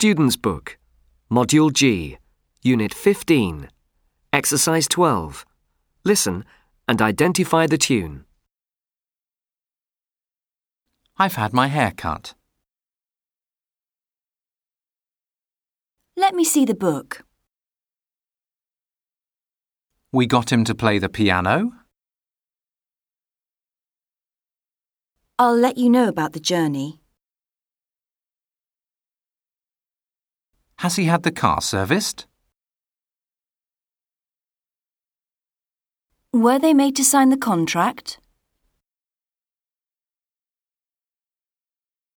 Student's Book, Module G, Unit 15, Exercise 12. Listen and identify the tune. I've had my hair cut. Let me see the book. We got him to play the piano. I'll let you know about the journey. Has he had the car serviced? Were they made to sign the contract?